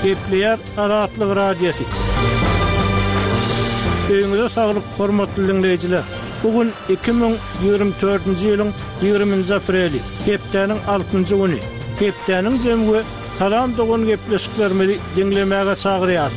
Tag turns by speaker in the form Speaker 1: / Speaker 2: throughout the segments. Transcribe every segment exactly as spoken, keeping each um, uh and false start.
Speaker 1: Gepleyer Azatlyk Radiosu. Öňüňize saglyk, hormatly dinleyijiler. Bugün iki bin ýygrimi dördünji ýylyň ýygrimiňji apreli, hepdeniň altynjy güni. Hepdeniň jemgy salam dogun gepleşiklerimi dinlemäge çagyrýar.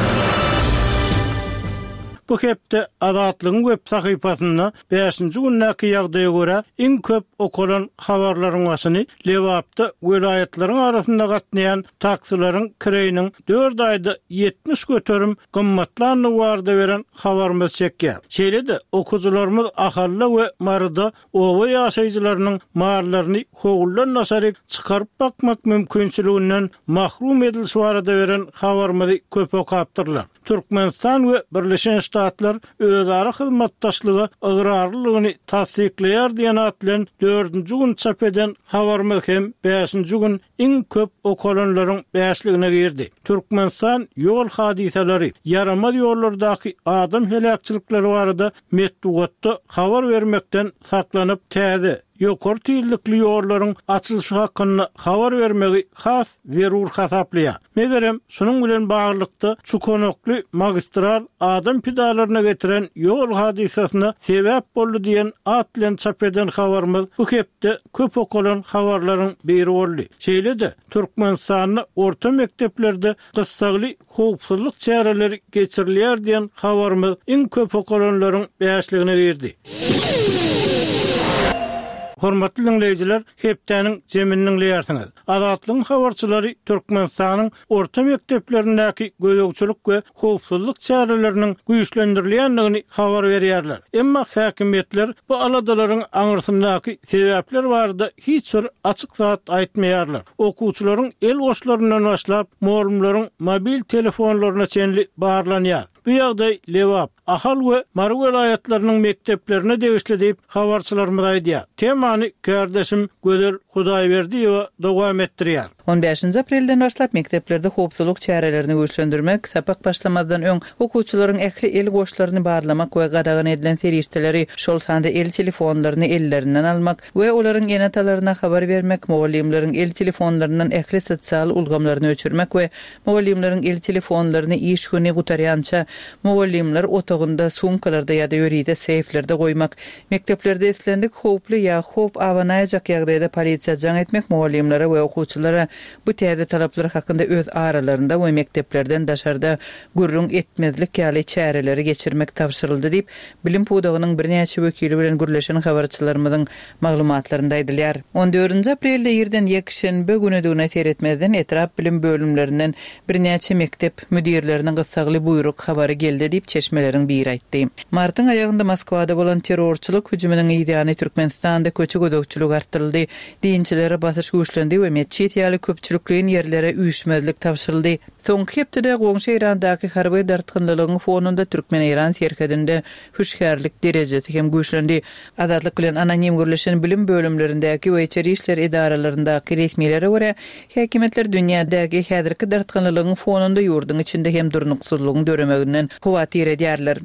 Speaker 1: Bu hepde Azatlygyň web sahypasynda beşinji günnäki ýagdaýa görä iň köp okulan habarlaryň başyny Lewapda welaýatlaryň arasynda gatnaýan taksilaryň kireýiniň dört aýda yetmiş göterim gymmatlaryny barda beren habarymyz çekýär. Şeýle-de okuwçylarymyz ahalla we marda owa ýaşaýjylarynyň marlaryny howuldan nasaryk çykaryp bakmak mümkinçiliginden mahrum edilýär barada beren habarymyzy köp okapdyrlar. Türkmenistan we Birleşen Ştatlar özara hyzmatdaşlygy ıgrarlygyny tasdikleýär diýen atlan dördünji gün çap eden habarymyz hem beşinji gün iň köp okulanlaryň beşligine girdi. Türkmenistan ýol hadiseleri, yaramaz ýollardaky adam helakçylykları barada metbuatda habar bermekden saklanyp täze ýokary tüýlükli ýollaryň açylyşy hakkynda habar bermegi has zerur hasaplaýar. Megerem şunuň bilen baglykda çukonokly magistral adam pidalaryna getiren ýol hadisasyna sebäp boldy diýen at bilen çap eden habarymyz bu hepde köp okulan habarlaryň biri boldy. Şeýle-de Türkmenistanyň orta mekteplerde gysgaly howpsuzlyk çäreleri geçirilýär diýen habarymyz iň köp okulanlaryň beşligine girdi. Hormatly dinleyijiler, hepdeniň jeminiň leýärsiňiz. Azatlygyň habarçylary Türkmenistanyň orta mekteplerindäki gödөгçülük we howpsuzlyk çäreleriniň güýçlendirilýändigini habar berýärler. Emma häkimetler bu aladalaryň aňyrsyndaky sebäpler barada hiç bir açyk zat aýtmaýarlar. Okuwçylaryň el goşlaryndan başlap muallimlaryň mobil telefonlaryna çenli barlanýar. Bu ýagdaý Lewap, ahal we Marw welaýatlarynyň mekteplerine degişli diýip habarçylarymyz aýdýar. Temany kardeşim Gözel Hudaýberdiýewa dowam etdirýär.
Speaker 2: on beşinji aprelden başlap mekteplerde howpsuzlyk çärelerini güýçlendirmek, sapak başlamazdan öň okuwçylaryň ähli el goşlaryny barlamak we gadagan edilen serişdeleri, şol sanda el telefonlaryny ellerinden almak we olaryň enatalaryna habar bermek, muallimleriň el telefonlaryndan ähli sosial ulgamlaryny öçürmek we muallimleriň el telefonlaryny iş güni gutarýança muallimler otogunda, sumkalarda ýa-da ýöride seyflerde goýmak, mekteplerde eslendik howply ýa howp awanaýjak ýagdaýda polisiýa jaň etmek muallimlere we okuwçylara bu täze talaplar hakynda öz aralarında we mekteplerden daşarda gurrun etmezlik ýaly çäreleri geçirmek tapşyryldy diýip bilim pudagynyň birnäçe wekili bilen gürleşen habarçylarymyzyň maglumatlarynda aýdylýar. on dördünji aprelde ýerden ýekşenbe güni döne seretmezden etrap bilim bölümlerinden birnäçe mektep müdirleriniň gysgaly buyruk habary geldi diýip çeşmeleriň biri aýtdy. Martyň aýagynda Moskwada bolan terrorçylyk hüjüminiň ýygyny Türkmenistanda köçü gödөгçülük artdyryldy. Diýinçilere basyş güýçlendi we meçhit ýaly köpçülikliň ýerlere üýşmezlik tapşyryldy. Soňky hepde Goňşy Irandaky harby dartgynlygyň fonunda Türkmen-Iran serhedinde hüşgärlik derejesi hem güýçlendi. Azatlyk bilen anonim gürleşen bilim bölümlerindäki we içeri işler idaralaryndaky resmiýetlere görä, häkimetler dünýädäki häzirki dartgynlygyň fonunda ýurdun içinde hem durnuksuzlygyň döremeginden kuwaty edýärler.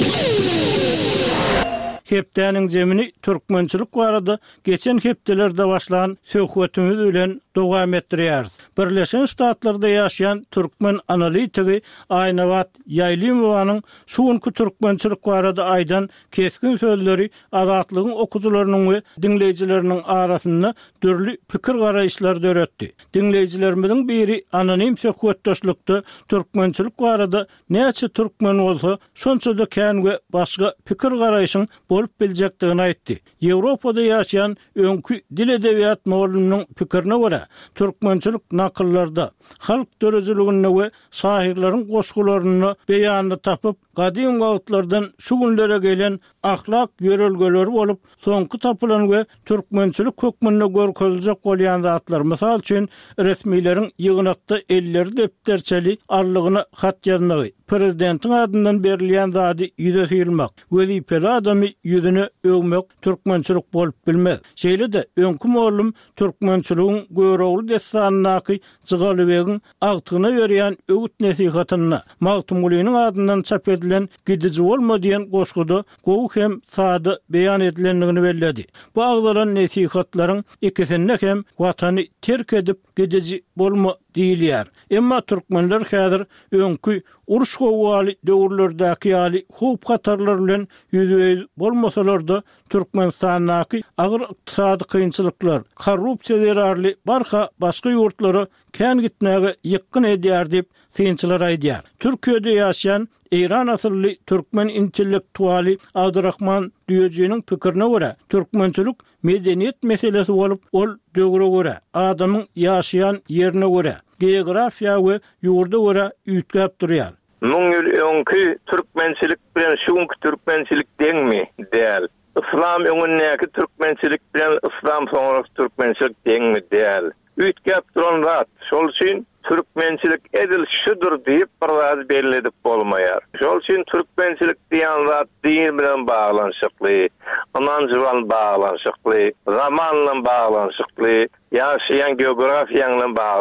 Speaker 1: Hepdeniň jemini türkmençilik barada geçen hepdelerde başlanan söhbetimiz bilen dowam etdirýär. Birleşen Ştatlarda ýaşaýan türkmen analitigi Aýnabat Ýaýlymowanyň şuňky türkmençilik barada aýdan keskin sözleri azatlygyň okuwçylarynyň we dinleýijileriniň arasynda dürli pikir garaýşlar döretdi. Dinleýijilerimiziň biri anonim söhbetdeşlikde türkmençilik barada näçe türkmen bolsa şonça da kän we başga pikir garaýşyň bolup biljekdigini aýtdy. Ýewropada ýaşaýan öňkü dil edebiýat muallimining pikirine görä, türkmençilik nakyllarda halk dörejiligini we şairleriň goşgularyny beýanly tapyp, gadym wagtlardan şu günlere gelen ahlak ýörelgeleri bolup, soňky tapylan we türkmençilik hökmünde görkezjek bolýan zatlar. Mysal üçin resmiýlerin ýygnakda elleri depderçeli arlygyna hat ýazmagy, prezidentiň adyndan berilýän zady ýüze syrmak, wezipeli adamy ýüzüne öňmek türkmençilik bolup bilmez. Şeýle-de öňkü muallim türkmençiligiň görewli destanyny Jygalybegyň agtygyna berýän öwüt nesihatyna Magtumulynyň adyndan çap edilen gidici bolma diýen goşguda gowy hem sady beýan edilendigini belledi. Bu agdalan nesihatlaryň ikisinde hem watany terk edip gidici bolma diýilýär. Emma türkmenler häzir öňkü uruş gowaly döwürlerdäki ýaly hup hatarlar bilen ýüzüýüz bolmasalar-da Türkmenistanyň agyr ykdysady kynçylyklar, korrupsiýa derarly barha başga ýurtlara kän gitmäge ýykyn edýär diýip synçylar aýdýar. Türkiýede ýaşaýan İran asylly türkmen intellektualy Abdurrahman Düýejiniň pikirine görä, türkmençilik medeniýet meselesi bolup, ol döwre görä, adamyň ýaşaýan ýerine görä, geografiýa we ýurda görä üýtgäp durýar.
Speaker 3: Muň ýyl öňkü türkmençilik bilen şuňky türkmençilik deňmi däl. İslam öňündäki türkmençilik bilen İslam soňraky türkmençilik deňmi däl. Üýtgäp duran zat, şol üçin türkmençilik edil şudur diýip bir wagt belledip bolmaýar. Şol üçin türkmençilik diýen zat din bilen baglanşykly, anancı bilen baglanşykly, zaman bilen baglanşykly, ýaşaýan geografiýa bilen